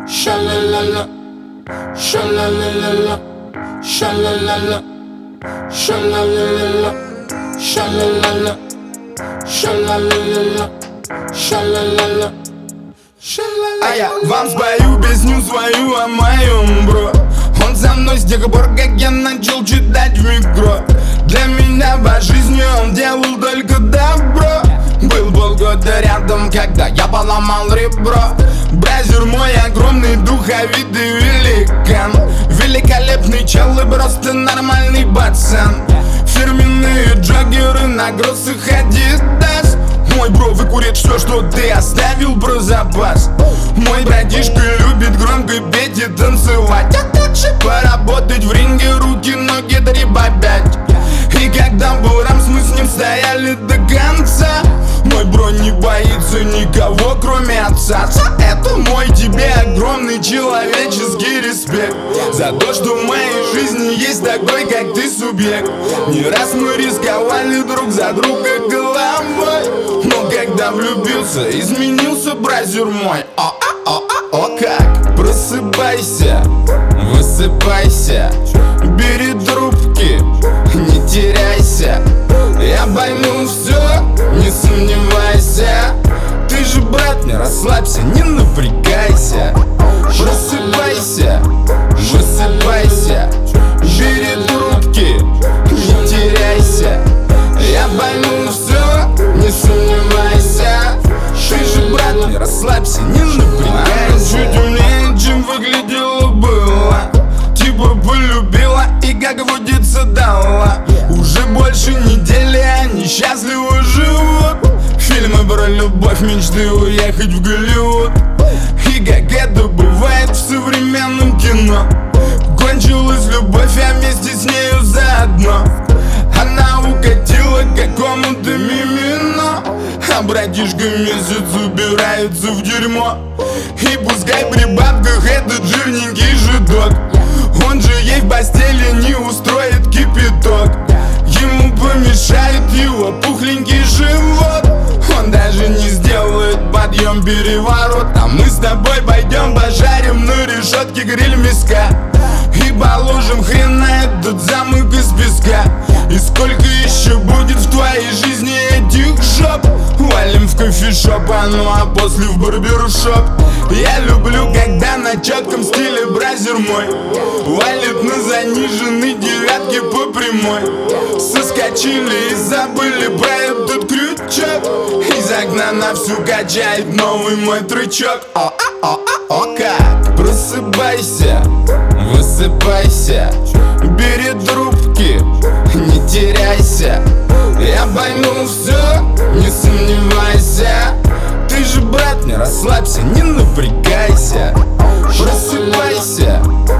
Sha-la-la-la, sha-la-la-la-la, sha-la-la-la, sha-la-la-la-la, sha-la-la-la, sha-la-la-la-la, sha-la-la-la, sha-la-la-la. А я вам спою песню свою о моем бро. Он со мной с тех пор, как я начал читать в микро. Для меня по жизни он делал только добро. Был полгода рядом, когда я поломал ребро. Бразер мой огромный, духовитый великан. Великолепный чел и просто нормальный пацан. Фирменные джоггеры на кроссах Adidas. Мой бро выкурит все, что ты оставил про запас. Мой братишка любит громко петь и танцевать. А также поработать в ринге, руки, ноги, 3 по 5. И когда был рамс, мы с ним стояли до конца. Мой бро не боится никого, кроме отца. За это мой тебе огромный человеческий респект. За то, что в моей жизни есть такой, как ты, субъект. Не раз мы рисковали друг за друга головой. Но когда влюбился, изменился бразер мой. О, как? Просыпайся, высыпайся, бери трубки, не теряйся. Я пойму все, не сомневайся. Ты же, брат, не расслабься, не напрягайся. Просыпайся, высыпайся, бери трубки, не теряйся. Я пойму все, не сомневайся. Ты же, брат, не расслабься, не напрягайся. Чуть умнее, чем выглядело было. Типа полюбила и, как водится, дала. Уже больше недели они счастливо живут. Фильмы про любовь, мечты уехать в Голливуд. И как это бывает в современном кино, кончилась любовь, а вместе с нею заодно. Она укатила к какому-то мимино, а братишка месяц убирается в дерьмо. И пускай при бабках этот жирненький жидок, он же ей в постели не устроит кипяток. Ему помешает его пухленький живот. Он даже не сделает подъем-переворот. А мы с тобой пойдем пожарим на решетке гриль мяска и положим хрен на этот замок из песка. И сколько еще будет в твоей жизни этих жоп? Валим в кофешоп, ну а после в барбершоп. Я люблю, когда на четком стиле бразер мой валит на заниженной 9-ке по прямой. Соскочили и забыли про этот крючок. Из окна на всю качает новый мой трючок. О, как? Просыпайся, высыпайся, бери трубки, не теряйся. Я пойму все, не сомневайся. Ты же, брат, не расслабься, не напрягайся. Просыпайся,